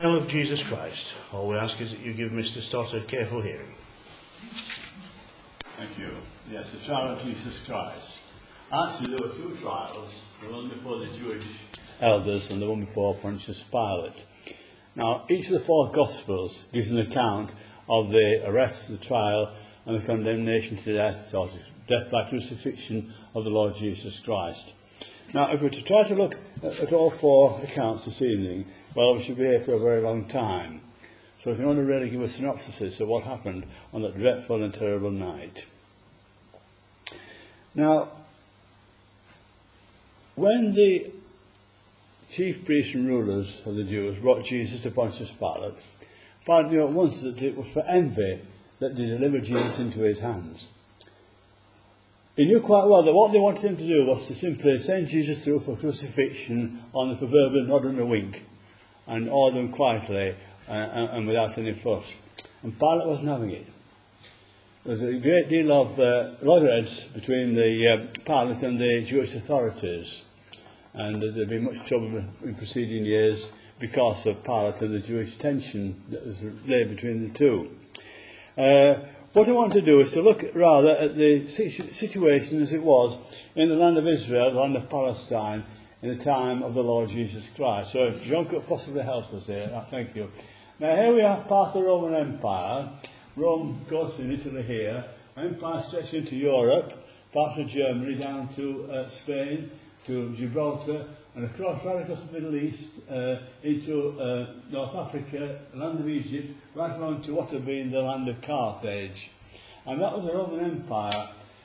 In the name of Jesus Christ, all we ask is that you give Mr. Stott a careful hearing. Thank you. Yes, the trial of Jesus Christ. Actually, there were two trials, the one before the Jewish elders and the one before Pontius Pilate. Now, each of the four Gospels gives an account of the arrest, the trial, and the condemnation to death, or death by crucifixion of the Lord Jesus Christ. Now, if we're to try to look at all four accounts this evening, well, we should be here for a very long time. So if you want to really give a synopsis of what happened on that dreadful and terrible night. Now, when the chief priests and rulers of the Jews brought Jesus to Pontius Pilate, Pilate knew at once that it was for envy that they delivered Jesus into his hands. He knew quite well that what they wanted him to do was to simply send Jesus through for crucifixion on the proverbial nod and a wink, and order them quietly and without any fuss. And Pilate wasn't having it. There was a great deal of loggerheads between the Pilate and the Jewish authorities, and there'd been much trouble in preceding years because of Pilate and the Jewish tension that was laid between the two. What I want to do is to look rather at the situation as it was in the land of Israel, the land of Palestine, in the time of the Lord Jesus Christ. So if John could possibly help us here, thank you. Now here we are, part of the Roman Empire. Rome, of course, in Italy here. Empire stretched into Europe, parts of Germany down to Spain, to Gibraltar, and right across the Middle East, into North Africa, the land of Egypt, right along to what had been the land of Carthage. And that was the Roman Empire.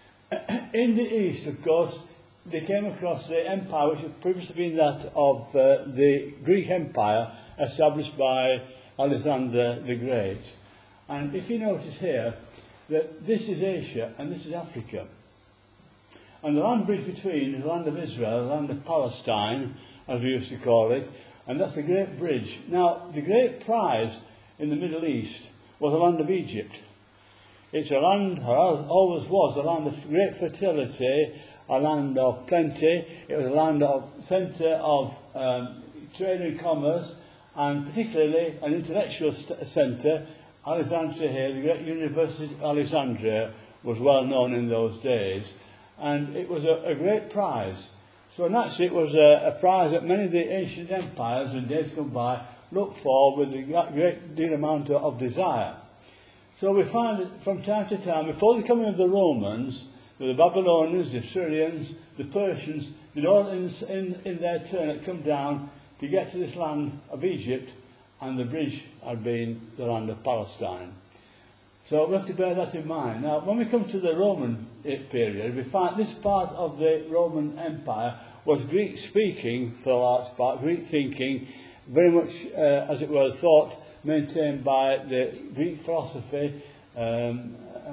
In the east, of course, they came across the empire which had previously been that of the Greek Empire, established by Alexander the Great. And if you notice here, that this is Asia and this is Africa. And the land bridge between is the land of Israel, the land of Palestine, as we used to call it, and that's the Great Bridge. Now, the great prize in the Middle East was the land of Egypt. It's a land, or always was, a land of great fertility, a land of plenty. It was a land of centre of trade and commerce, and particularly an intellectual centre. Alexandria here, the great University of Alexandria, was well known in those days, and it was a great prize. So naturally it was a prize that many of the ancient empires in days gone by looked for with a great deal amount of desire. So we find that from time to time, before the coming of the Romans, the Babylonians, the Assyrians, the Persians, they'd all in their turn had come down to get to this land of Egypt, and the bridge had been the land of Palestine. So we have to bear that in mind. Now, when we come to the Roman period, we find this part of the Roman Empire was Greek-speaking for a large part, Greek-thinking, very much, as it were, thought maintained by the Greek philosophy and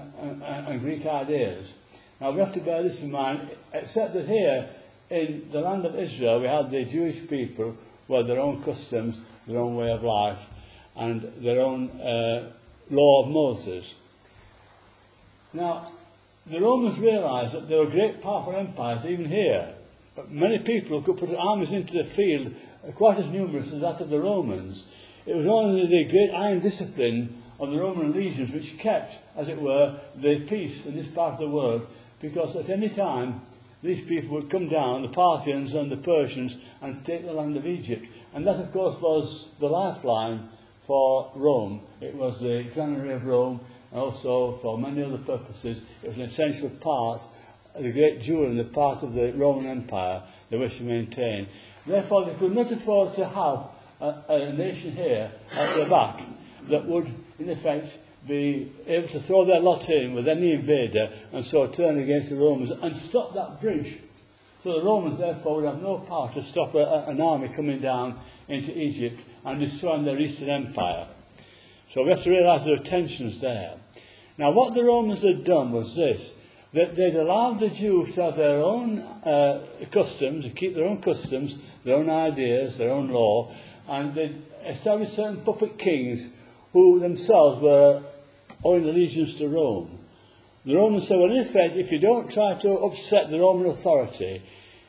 Greek ideas. Now, we have to bear this in mind, except that here, in the land of Israel, we had the Jewish people with their own customs, their own way of life, and their own law of Moses. Now, the Romans realised that there were great powerful empires even here. But many people who could put armies into the field, quite as numerous as that of the Romans. It was only the great iron discipline of the Roman legions which kept, as it were, the peace in this part of the world, because at any time these people would come down, the Parthians and the Persians, and take the land of Egypt. And that, of course, was the lifeline for Rome. It was the granary of Rome, and also for many other purposes, it was an essential part, the great jewel in the part of the Roman Empire they wished to maintain. Therefore, they could not afford to have a nation here at the back that would, in effect, be able to throw their lot in with any invader and so turn against the Romans and stop that bridge. So the Romans, therefore, would have no power to stop an army coming down into Egypt and destroying their Eastern Empire. So we have to realise there are tensions there. Now, what the Romans had done was this, that they'd allowed the Jews to have their own customs, to keep their own customs, their own ideas, their own law, and they'd established certain puppet kings who themselves were owing allegiance to Rome. The Romans said, well, in effect, if you don't try to upset the Roman authority,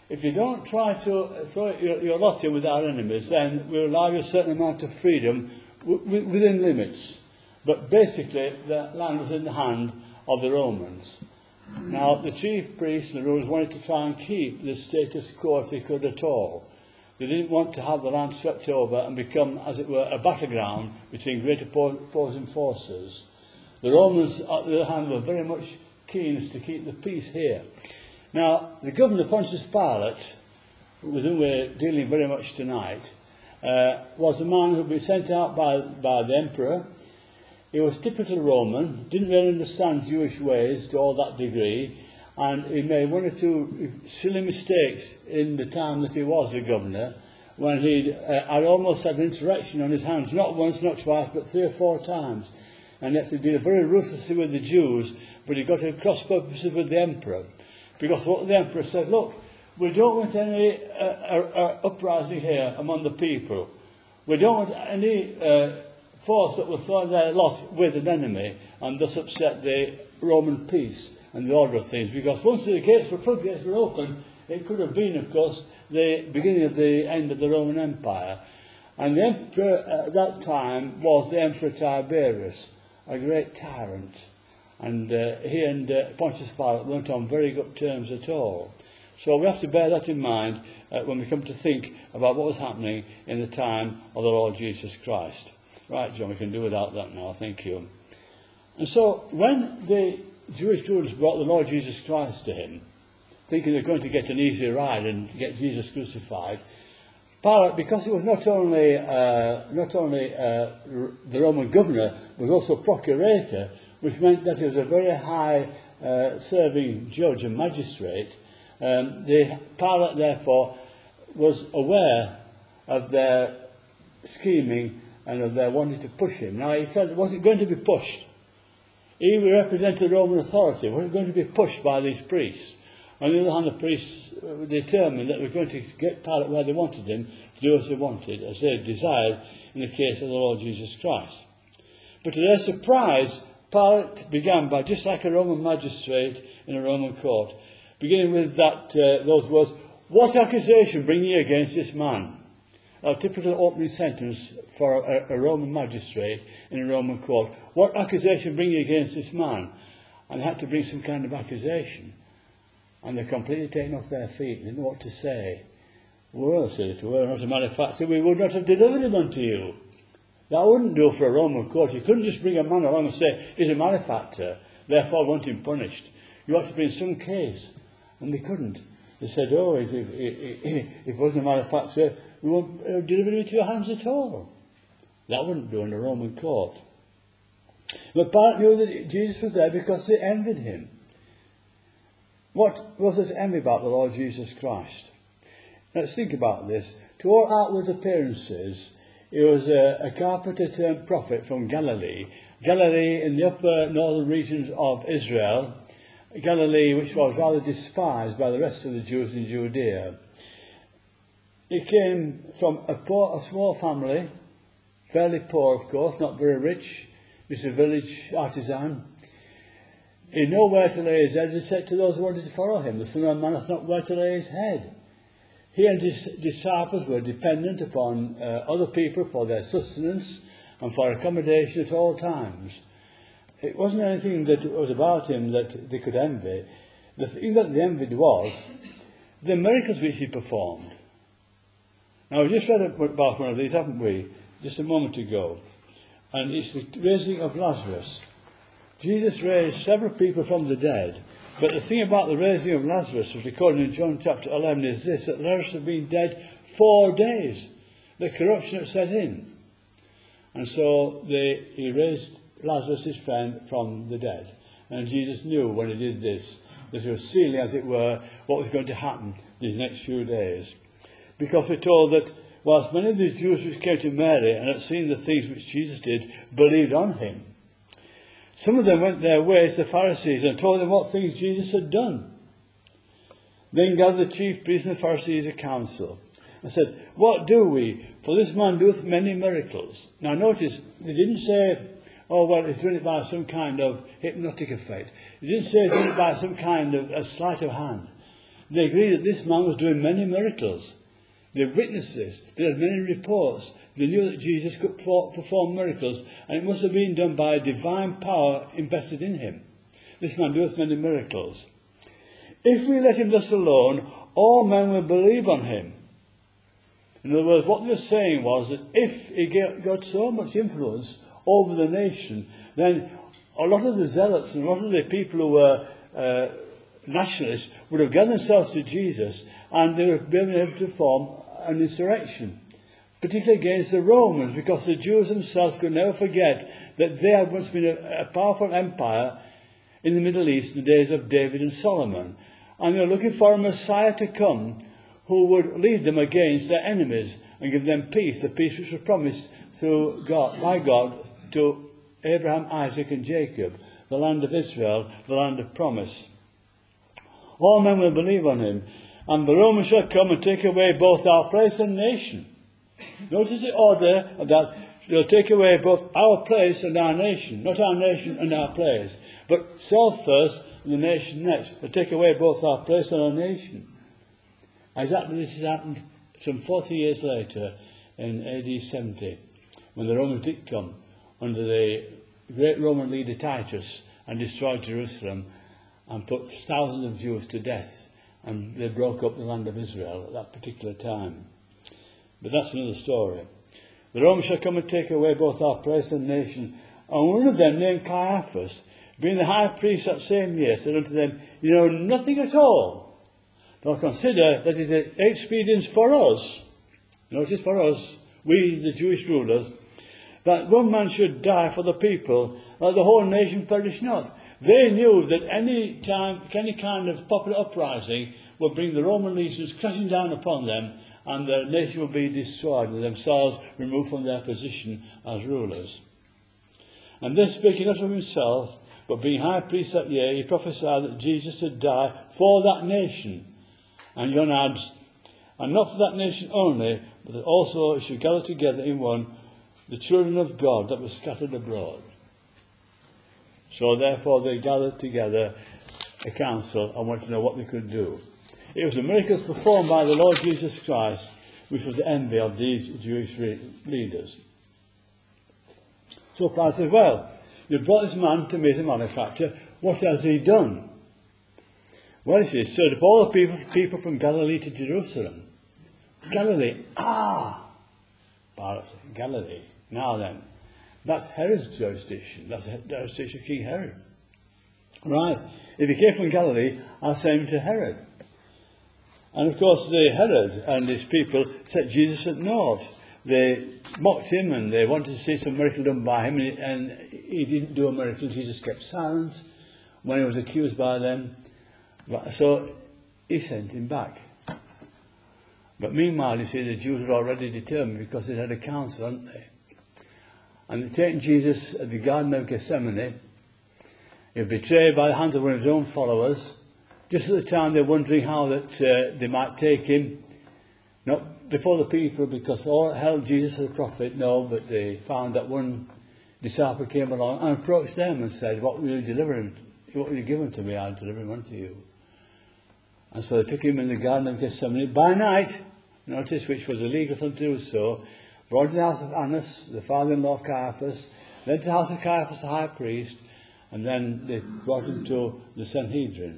if you don't try to throw your lot in with our enemies, then we'll allow you a certain amount of freedom within limits. But basically, the land was in the hand of the Romans. Now, the chief priests and the rulers wanted to try and keep the status quo if they could at all. They didn't want to have the land swept over and become, as it were, a battleground between great opposing forces. The Romans, on the other hand, were very much keen to keep the peace here. Now, the governor, Pontius Pilate, with whom we're dealing very much tonight, was a man who had been sent out by the emperor. He was typical Roman, didn't really understand Jewish ways to all that degree, and he made one or two silly mistakes in the time that he was the governor, when he had almost had an insurrection on his hands, not once, not twice, but 3 or 4 times. And he had to deal very ruthlessly with the Jews, but he got to cross purposes with the emperor. Because what the emperor said, look, we don't want any uprising here among the people. We don't want any force that will throw their lot with an enemy and thus upset the Roman peace and the order of things. Because once the floodgates were open, it could have been, of course, the beginning of the end of the Roman Empire. And the emperor at that time was the Emperor Tiberius, a great tyrant. And he and Pontius Pilate weren't on very good terms at all. So we have to bear that in mind when we come to think about what was happening in the time of the Lord Jesus Christ. Right, John, we can do without that now, thank you. And so when the Jewish rulers brought the Lord Jesus Christ to him, thinking they're going to get an easy ride and get Jesus crucified, Pilate, because he was not only the Roman governor, was also procurator, which meant that he was a very high serving judge and magistrate. The Pilate, therefore, was aware of their scheming and of their wanting to push him. Now, he felt it wasn't going to be pushed. He represented the Roman authority. It wasn't going to be pushed by these priests. On the other hand, the priests were determined that they were going to get Pilate where they wanted him, to do as they wanted, as they desired in the case of the Lord Jesus Christ. But to their surprise, Pilate began by, just like a Roman magistrate in a Roman court, beginning with those words, "What accusation bring ye against this man?" A typical opening sentence for a Roman magistrate in a Roman court. What accusation bring ye against this man? And they had to bring some kind of accusation. And they're completely taken off their feet. They didn't know what to say. Well, said, if you were not a malefactor, we would not have delivered him unto you. That wouldn't do for a Roman court. You couldn't just bring a man along and say, he's a malefactor, therefore I want him punished. You had to bring some case. And they couldn't. They said, oh, if he wasn't a malefactor, we won't deliver him into your hands at all. That wouldn't do in a Roman court. But Pilate knew that Jesus was there because they envied him. What was there to envy about the Lord Jesus Christ? Let's think about this. To all outward appearances, he was a carpenter turned prophet from Galilee. Galilee in the upper northern regions of Israel. Galilee, which was rather despised by the rest of the Jews in Judea. He came from a small family, fairly poor, of course, not very rich, just a village artisan. He had nowhere to lay his head. He said to those who wanted to follow him, the Son of Man has not where to lay his head. He and his disciples were dependent upon other people for their sustenance and for accommodation at all times. It wasn't anything that was about him that they could envy. The thing that they envied was the miracles which he performed. Now, we just read about one of these, haven't we, just a moment ago. And it's the raising of Lazarus. Jesus raised several people from the dead. But the thing about the raising of Lazarus, was recorded in John chapter 11, is this, that Lazarus had been dead 4 days. The corruption had set in. And so he raised Lazarus, his friend, from the dead. And Jesus knew when he did this, that he was sealing, as it were, what was going to happen these next few days. Because we're told that whilst many of the Jews which came to Mary and had seen the things which Jesus did, believed on him, some of them went their ways to the Pharisees and told them what things Jesus had done. Then gathered the chief priests and the Pharisees a council and said, "What do we? For this man doeth many miracles." Now notice, they didn't say, oh, well, he's doing it by some kind of hypnotic effect. He didn't say he's doing it by some kind of a sleight of hand. They agreed that this man was doing many miracles. They witnessed this. They had many reports. They knew that Jesus could perform miracles, and it must have been done by a divine power invested in him. This man doeth many miracles. If we let him thus alone, all men will believe on him. In other words, what they were saying was that if he got so much influence over the nation, then a lot of the zealots and a lot of the people who were nationalists would have gathered themselves to Jesus, and they would have been able to form an insurrection, particularly against the Romans, because the Jews themselves could never forget that they had once been a powerful empire in the Middle East in the days of David and Solomon. And they were looking for a Messiah to come who would lead them against their enemies and give them peace, the peace which was promised by God to Abraham, Isaac and Jacob, the land of Israel, the land of promise. All men will believe on him, and the Romans shall come and take away both our place and nation. Notice the order of that. They'll take away both our place and our nation, not our nation and our place, but self first and the nation next. They'll take away both our place and our nation. Exactly this has happened some 40 years later in AD 70, when the Romans did come under the great Roman leader Titus and destroyed Jerusalem and put thousands of Jews to death, and they broke up the land of Israel at that particular time. But that's another story. The Romans shall come and take away both our place and nation. And one of them, named Caiaphas, being the high priest that same year, said unto them, You know nothing at all, nor consider that it is expedient for us, notice for us, we the Jewish rulers, that one man should die for the people, that the whole nation perish not. They knew that any kind of popular uprising would bring the Roman legions crashing down upon them, and the nation would be destroyed, and themselves removed from their position as rulers. And this, speaking not of himself, but being high priest that year, he prophesied that Jesus should die for that nation. And John adds, and not for that nation only, but that also it should gather together in one the children of God that were scattered abroad. So therefore they gathered together a council and wanted to know what they could do. It was the miracles performed by the Lord Jesus Christ which was the envy of these Jewish leaders. So Pilate said, well, you brought this man to me as a malefactor. What has he done? Well, he says, stirred up all the people from Galilee to Jerusalem. Galilee. Pilate said, Galilee. Now then, that's Herod's jurisdiction. That's the jurisdiction of King Herod. Right. If he came from Galilee, I'll send him to Herod. And of course, Herod and his people set Jesus at naught. They mocked him and they wanted to see some miracle done by him, and he didn't do a miracle. Jesus kept silent when he was accused by them. So he sent him back. But meanwhile, you see, the Jews were already determined because they had a council, hadn't they? And they'd taken Jesus at the Garden of Gethsemane. He was betrayed by the hands of one of his own followers. Just at the time they were wondering how that they might take him. Not before the people, because all held Jesus as a prophet. No, but they found that one disciple came along and approached them and said, what will you deliver him? What will you give him to me? I'll deliver him unto you. And so they took him in the Garden of Gethsemane by night, notice, which was illegal for them to do so, brought him to the house of Annas, the father-in-law of Caiaphas, then to the house of Caiaphas the high priest, and then they brought him to the Sanhedrin.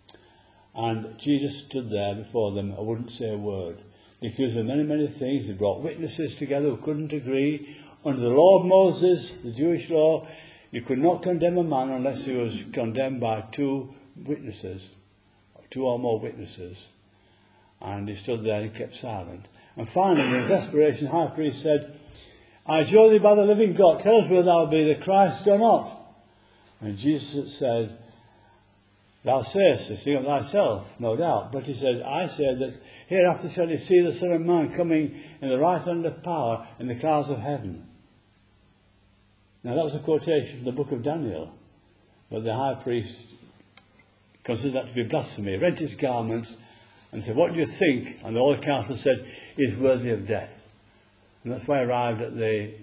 And Jesus stood there before them and wouldn't say a word. They accused him of many, many things. They brought witnesses together who couldn't agree. Under the law of Moses, the Jewish law, you could not condemn a man unless he was condemned by two witnesses, two or more witnesses. And he stood there and he kept silent. And finally, in his desperation, the high priest said, I adjure thee by the living God, tell us whether thou be the Christ or not. And Jesus said, thou sayest this thing of thyself, no doubt. But he said, I say that hereafter shall you see the Son of Man coming in the right hand of power in the clouds of heaven. Now that was a quotation from the book of Daniel. But the high priest considered that to be blasphemy, rent his garments and said, what do you think? And all the council said, he's worthy of death. And that's why I arrived at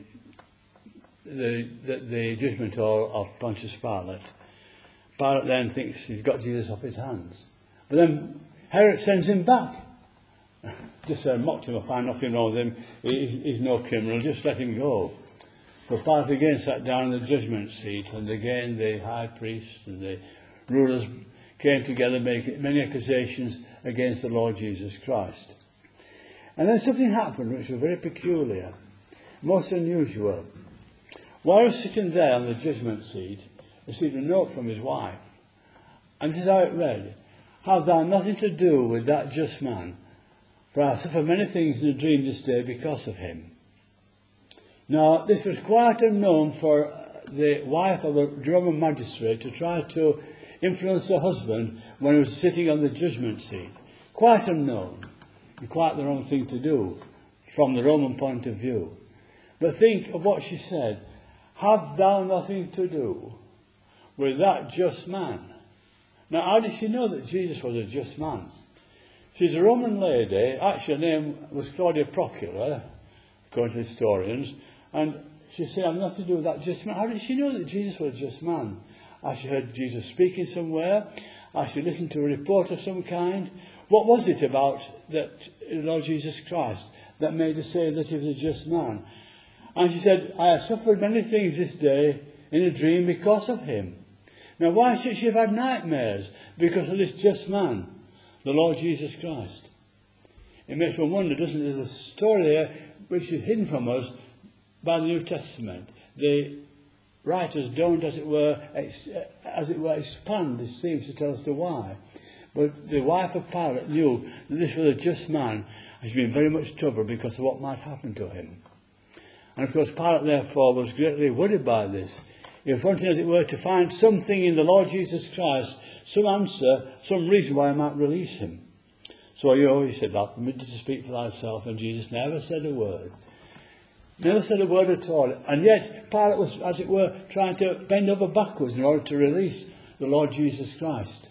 the judgment hall of Pontius Pilate. Pilate then thinks he's got Jesus off his hands. But then Herod sends him back. Just mocked him, I find nothing wrong with him. He's no criminal, just let him go. So Pilate again sat down in the judgment seat, and again the high priests and the rulers came together, making many accusations against the Lord Jesus Christ. And then something happened which was very peculiar, most unusual. While he was sitting there on the judgment seat, he received a note from his wife. And this is how it read: "Have thou nothing to do with that just man, for I suffer many things in a dream this day because of him." Now, this was quite unknown for the wife of a Roman magistrate to try to influence her husband when he was sitting on the judgment seat. Quite unknown, and quite the wrong thing to do from the Roman point of view. But think of what she said: "Have thou nothing to do with that just man?" Now, how did she know that Jesus was a just man? She's a Roman lady. Actually, her name was Claudia Procula, according to historians. And she said, "I've nothing to do with that just man." How did she know that Jesus was a just man? Has she heard Jesus speaking somewhere? Has she listened to a report of some kind? What was it about that Lord Jesus Christ that made her say that he was a just man? And she said, "I have suffered many things this day in a dream because of him." Now, why should she have had nightmares because of this just man, the Lord Jesus Christ? It makes one wonder, doesn't it? There's a story there which is hidden from us by the New Testament. The writers don't, as it were, expand. This seems to tell us the why. But the wife of Pilate knew that this was a just man, and she'd been very much troubled because of what might happen to him. And of course, Pilate therefore was greatly worried by this. He was wanting, as it were, to find something in the Lord Jesus Christ, some answer, some reason why he might release him. So he said, "Thou permitted to speak for thyself," and Jesus never said a word. Never said a word at all. And yet Pilate was, as it were, trying to bend over backwards in order to release the Lord Jesus Christ.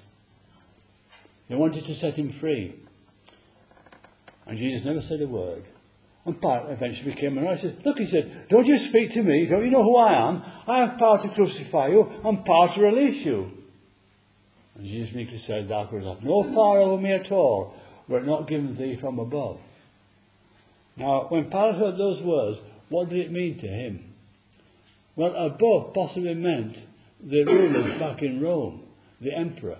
He wanted to set him free. And Jesus never said a word. And Pilate eventually became annoyed. He said, "Look," he said, "don't you speak to me? Don't you know who I am? I have power to crucify you and power to release you." And Jesus meekly said, "Thou couldst have no power over me at all, were it not given thee from above." Now, when Pilate heard those words, what did it mean to him? Well, above possibly meant the rulers back in Rome, the emperor.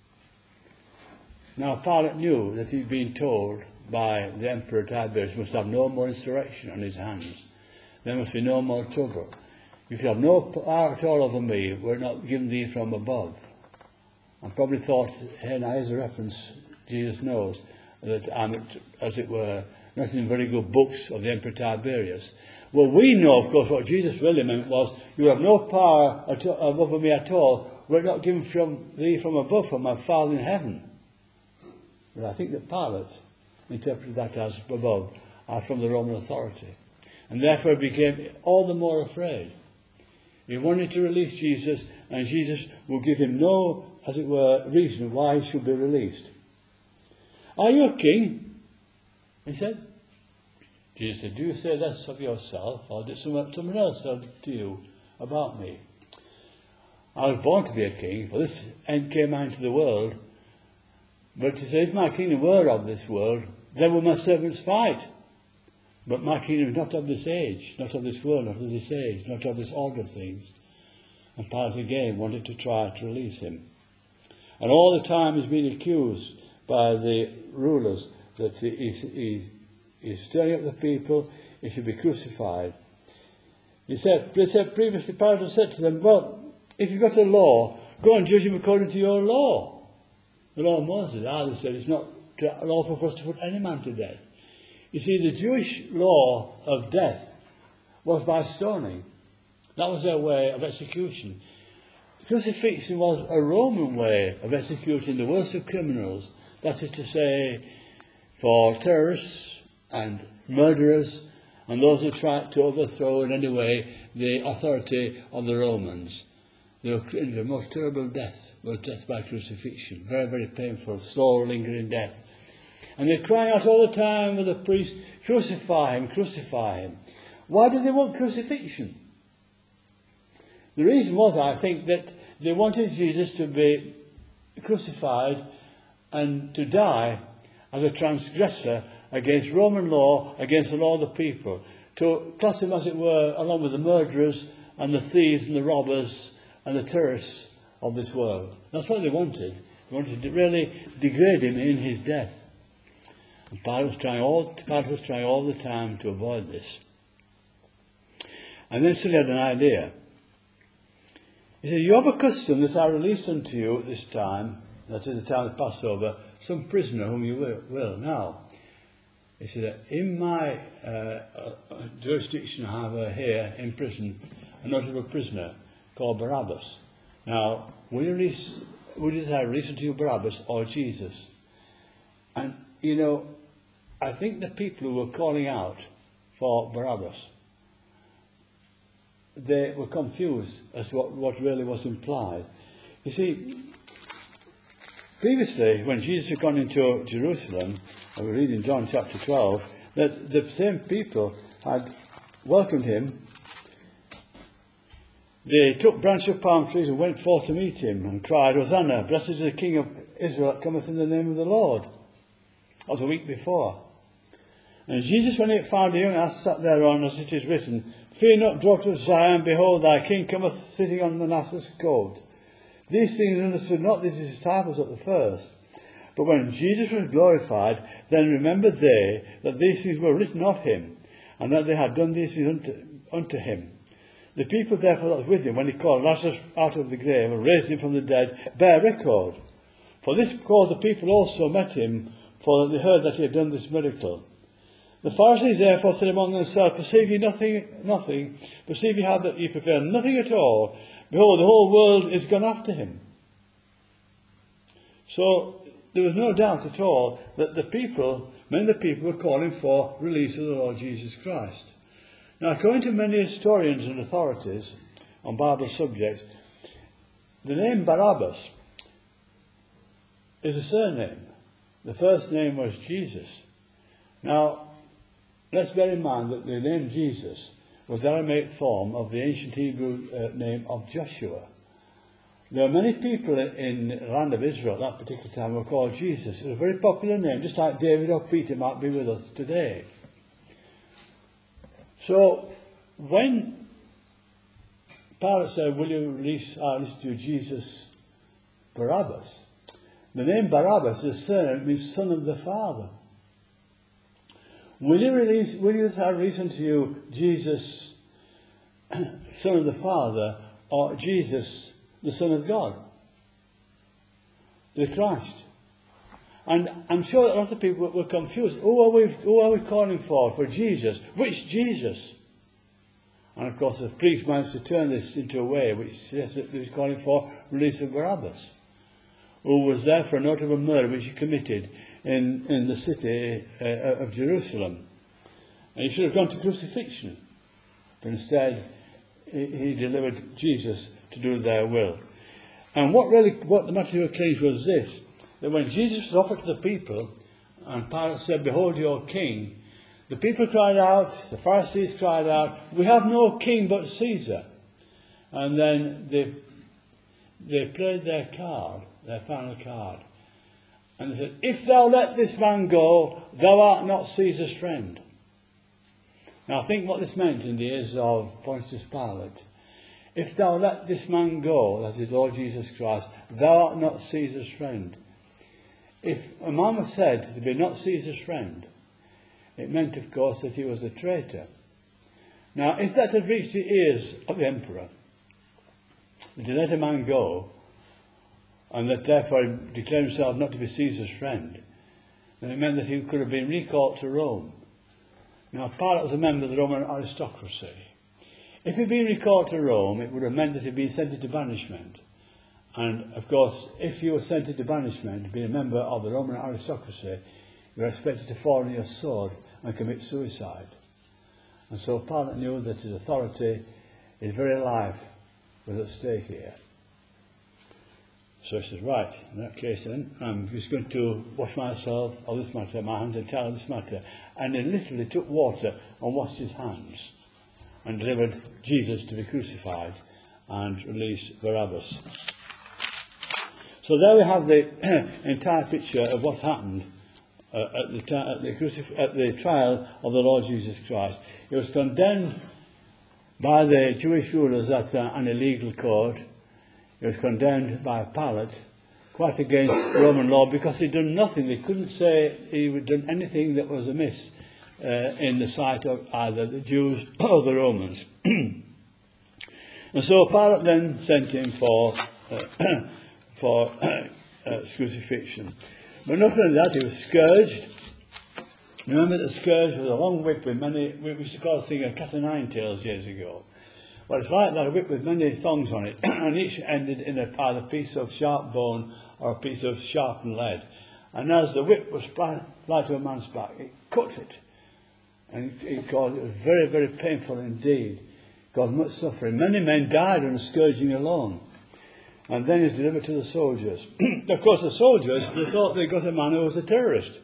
Now, Pilate knew that he'd been told by the Emperor Tiberius, must have no more insurrection on his hands. There must be no more trouble. You should have no power at all over me, were it not given thee from above. And probably thought, hey, now here's a reference, Jesus knows, that I'm, as it were, not in very good books of the Emperor Tiberius. Well, we know, of course, what Jesus really meant was, you have no power over me at all, were it not given from thee from above, from my Father in heaven. But I think that Pilate interpreted that as above, as from the Roman authority. And therefore became all the more afraid. He wanted to release Jesus, and Jesus would give him no, as it were, reason why he should be released. "Are you a king?" he said. Jesus said, "Do you say this of yourself, or did someone else say to you about me? I was born to be a king, for this end came I into the world. But to say, if my kingdom were of this world, then would my servants fight. But my kingdom is not of this age, not of this world, not of this age, not of this order of things." And Pilate again wanted to try to release him. And all the time he's been accused by the rulers that he's stirring up the people, he should be crucified. He said previously, Pilate had said to them, "Well, if you've got a law, go and judge him according to your law." The law of Moses, they said, it's not lawful for us to put any man to death. You see, the Jewish law of death was by stoning. That was their way of execution. Crucifixion was a Roman way of executing the worst of criminals. That is to say, for terrorists and murderers and those who tried to overthrow in any way the authority of the Romans. The most terrible death was death by crucifixion. Very, very painful, slow, lingering death. And they cry out all the time with the priest, "Crucify him, crucify him." Why do they want crucifixion? The reason was, I think, that they wanted Jesus to be crucified and to die as a transgressor against Roman law, against the law of the people, to class him, as it were, along with the murderers and the thieves and the robbers and the terrorists of this world. That's what they wanted. They wanted to really degrade him in his death. And Pilate was trying all the time to avoid this. And then so he had an idea. He said, "You have a custom that I released unto you at this time," that is the time of Passover, "some prisoner whom you will. Now," he said, "in my jurisdiction I have here in prison a notable prisoner called Barabbas. Now, will you desire release unto you Barabbas or Jesus?" And, you know, I think the people who were calling out for Barabbas, they were confused as to what really was implied. You see, previously, when Jesus had gone into Jerusalem, and we read in John chapter 12, that the same people had welcomed him. They took branches of palm trees and went forth to meet him and cried, "Hosanna, blessed is the King of Israel that cometh in the name of the Lord." That was a week before. And Jesus, when he found the young ass sat thereon, as it is written, "Fear not, daughter of Zion, behold, thy king cometh sitting on an ass's coat." These things understood not these disciples at the first. But when Jesus was glorified, then remembered they that these things were written of him, and that they had done these things unto him. The people therefore that was with him, when he called Lazarus out of the grave and raised him from the dead, bear record. For this cause the people also met him, for that they heard that he had done this miracle. The Pharisees therefore said among themselves, "Perceive ye nothing? Perceive ye how that ye prevail nothing at all? Behold, the whole world is gone after him." So there was no doubt at all that many of the people were calling for release of the Lord Jesus Christ. Now, according to many historians and authorities on Bible subjects, the name Barabbas is a surname. The first name was Jesus. Now, let's bear in mind that the name Jesus was the Aramaic form of the ancient Hebrew name of Joshua. There were many people in the land of Israel at that particular time who were called Jesus. It was a very popular name, just like David or Peter might be with us today. So, when Pilate said, "Will you release to Jesus Barabbas?" the name Barabbas is surname, means son of the Father. Will you release unto you Jesus, son of the Father, or Jesus, the Son of God? The Christ. And I'm sure that a lot of people were confused. Who are we calling for? For Jesus? Which Jesus? And of course the priest managed to turn this into a way which says that he was calling for release of Barabbas, who was there for a notable murder which he committed in the city of Jerusalem. And he should have gone to crucifixion. But instead he delivered Jesus to do their will. And what the matter claims was this, that when Jesus was offered to the people, and Pilate said, "Behold your king," the people cried out, the Pharisees cried out, "We have no king but Caesar." And then they played their final card. And they said, "If thou let this man go, thou art not Caesar's friend." Now think what this meant in the ears of Pontius Pilate. If thou let this man go, that is Lord Jesus Christ, thou art not Caesar's friend. If a man was said to be not Caesar's friend, it meant, of course, that he was a traitor. Now, if that had reached the ears of the emperor, that he let a man go, and that therefore he declared himself not to be Caesar's friend, then it meant that he could have been recalled to Rome. Now, Pilate was a member of the Roman aristocracy. If he'd been recalled to Rome, it would have meant that he'd been sent into banishment. And, of course, if you were sent into banishment, being a member of the Roman aristocracy, you were expected to fall on your sword and commit suicide. And so Pilate knew that his authority, his very life, was at stake here. So he says, "Right, in that case then, I'm just going to wash myself of this matter, my hands entirely of this matter." And he literally took water and washed his hands and delivered Jesus to be crucified and released Barabbas. So there we have the entire picture of what happened at the trial of the Lord Jesus Christ. He was condemned by the Jewish rulers at an illegal court. He was condemned by Pilate, quite against Roman law, because he'd done nothing. They couldn't say he had done anything that was amiss in the sight of either the Jews or the Romans. And so Pilate then sent him for crucifixion. But not only that, he was scourged. Remember that the scourge was a long whip with many, we used to call the thing a cat o' nine tails years ago. Well, it's like that, a whip with many thongs on it, and each ended in either a piece of sharp bone or a piece of sharpened lead. And as the whip was applied to a man's back, it cut it. And it was very, very painful indeed. It caused much suffering. Many men died on the scourging alone. And then he was delivered to the soldiers. Of course, the soldiers, they thought they got a man who was a terrorist.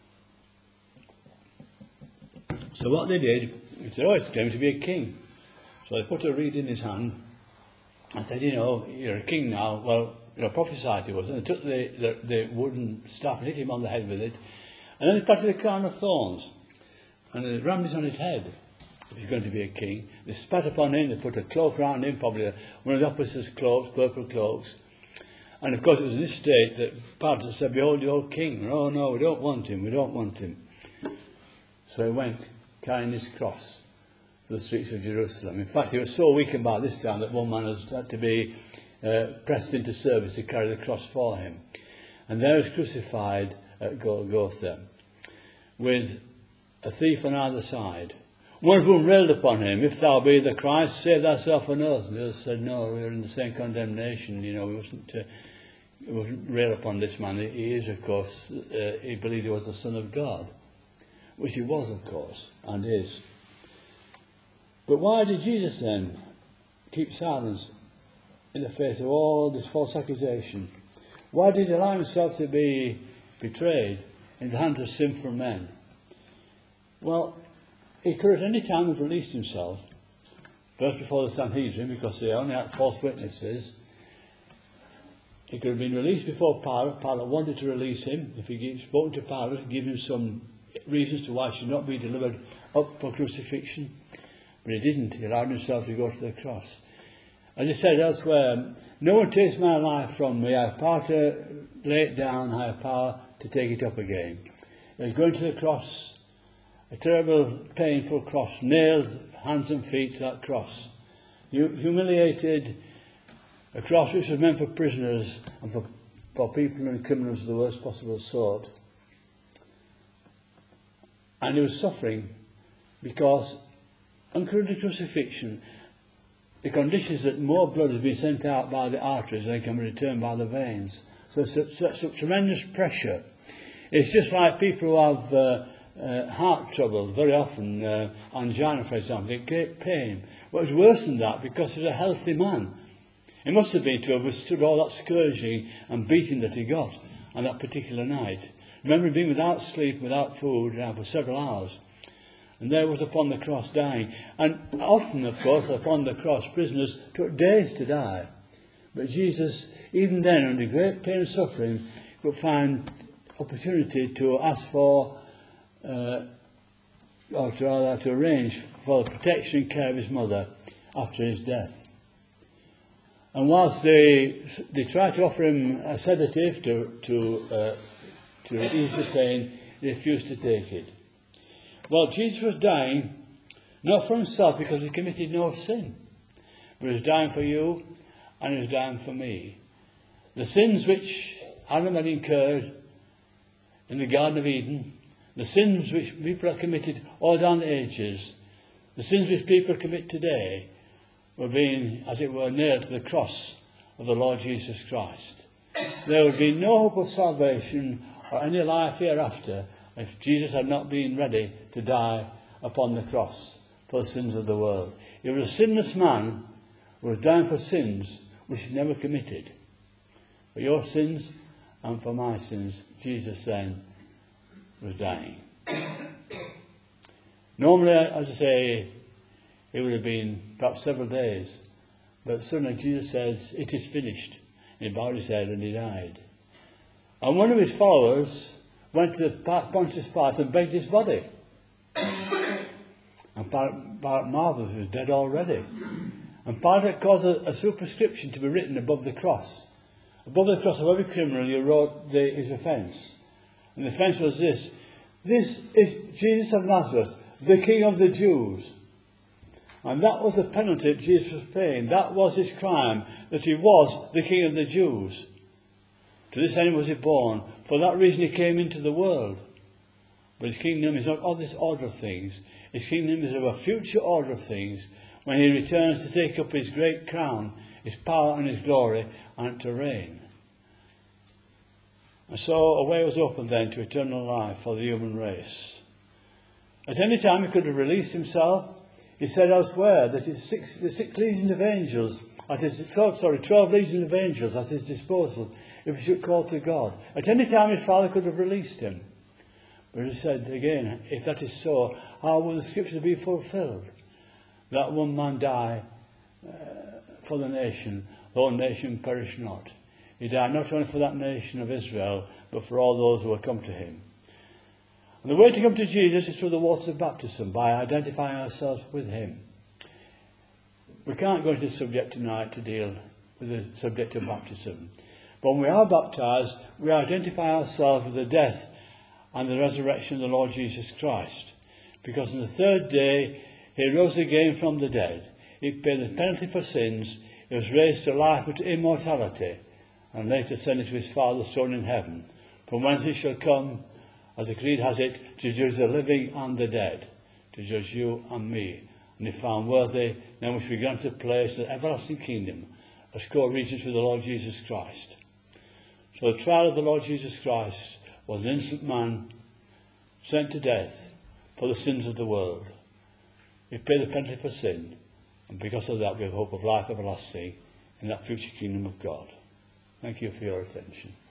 So what they did, they said, it's claimed to be a king. So they put a reed in his hand and said, you're a king now. Well, prophesied he was. And they took the wooden staff and hit him on the head with it. And then they planted a crown of thorns. And they rammed it on his head. If he's going to be a king. They spat upon him, they put a cloak around him, probably one of the officers' cloaks, purple cloaks. And of course it was in this state that Pilate said, behold your king. Oh no, we don't want him, we don't want him. So he went, carrying his cross, to the streets of Jerusalem. In fact, he was so weakened by this time that one man had to be pressed into service to carry the cross for him. And there he was crucified at Golgotha, with a thief on either side. One of whom railed upon him, if thou be the Christ, save thyself and us. And the other said, no, we're in the same condemnation. We mustn't rail upon this man. He is, of course, he believed he was the Son of God, which he was, of course, and is. But why did Jesus then keep silence in the face of all this false accusation? Why did he allow himself to be betrayed in the hands of sinful men? Well, he could at any time have released himself, first before the Sanhedrin, because they only had false witnesses. He could have been released before Pilate. Pilate wanted to release him. If he spoke to Pilate, give him some reasons to why he should not be delivered up for crucifixion. But he didn't. He allowed himself to go to the cross. As I said elsewhere, no one takes my life from me. I have power to lay it down. I have power to take it up again. He's going to the cross. A terrible, painful cross, nailed hands and feet to that cross. Humiliated, a cross which was meant for prisoners and for people and criminals of the worst possible sort. And he was suffering because, under the crucifixion, the condition is that more blood has been sent out by the arteries than can be returned by the veins. So it's a tremendous pressure. It's just like people who have heart trouble, very often, angina for example, they get pain. But it was worse than that because he was a healthy man. He must have been to have withstood all that scourging and beating that he got on that particular night. Remember being without sleep, without food, for several hours. And there was upon the cross dying. And often, of course, upon the cross, prisoners took days to die. But Jesus, even then, under great pain and suffering, could find opportunity to ask for or to arrange for the protection and care of his mother after his death. And whilst they tried to offer him a sedative to ease the pain, he refused to take it. Well, Jesus was dying, not for himself because he committed no sin, but he was dying for you and he was dying for me. The sins which Adam had incurred in the Garden of Eden, the sins which people have committed all down the ages, the sins which people commit today, were being, as it were, nailed to the cross of the Lord Jesus Christ. There would be no hope of salvation or any life hereafter if Jesus had not been ready to die upon the cross for the sins of the world. He was a sinless man who was dying for sins which he never committed. For your sins and for my sins, Jesus then was dying. Normally, as I say, it would have been perhaps several days, but suddenly Jesus says, it is finished. He bowed his head and he died. And one of his followers went to Pontius Pilate and begged his body. And Pilate marvelled, he was dead already. And Pilate caused a superscription to be written above the cross. Above the cross of every criminal he wrote his offence. And the offence was this: "This is Jesus of Nazareth, the King of the Jews." And that was the penalty that Jesus was paying. That was his crime, that he was the King of the Jews. To this end was he born. For that reason he came into the world. But his kingdom is not of this order of things. His kingdom is of a future order of things, when he returns to take up his great crown, his power and his glory, and to reign. And so a way was opened then to eternal life for the human race. At any time he could have released himself. He said elsewhere that it's 6 legions of angels, 12 legions of angels at his disposal, if he should call to God. At any time his Father could have released him. But he said again, if that is so, how will the scriptures be fulfilled? That one man die for the nation, the whole nation perish not. He died not only for that nation of Israel, but for all those who will come to him. And the way to come to Jesus is through the waters of baptism, by identifying ourselves with him. We can't go into the subject tonight to deal with the subject of baptism. But when we are baptized, we identify ourselves with the death and the resurrection of the Lord Jesus Christ. Because on the third day, he rose again from the dead. He paid the penalty for sins. He was raised to life and to immortality, and later ascended to his Father's throne in heaven, from whence he shall come, as the Creed has it, to judge the living and the dead, to judge you and me. And if found worthy, then we shall be granted a place in the everlasting kingdom, as co-regents with the Lord Jesus Christ. So the trial of the Lord Jesus Christ was an innocent man sent to death for the sins of the world. He paid the penalty for sin, and because of that we have hope of life everlasting in that future kingdom of God. Thank you for your attention.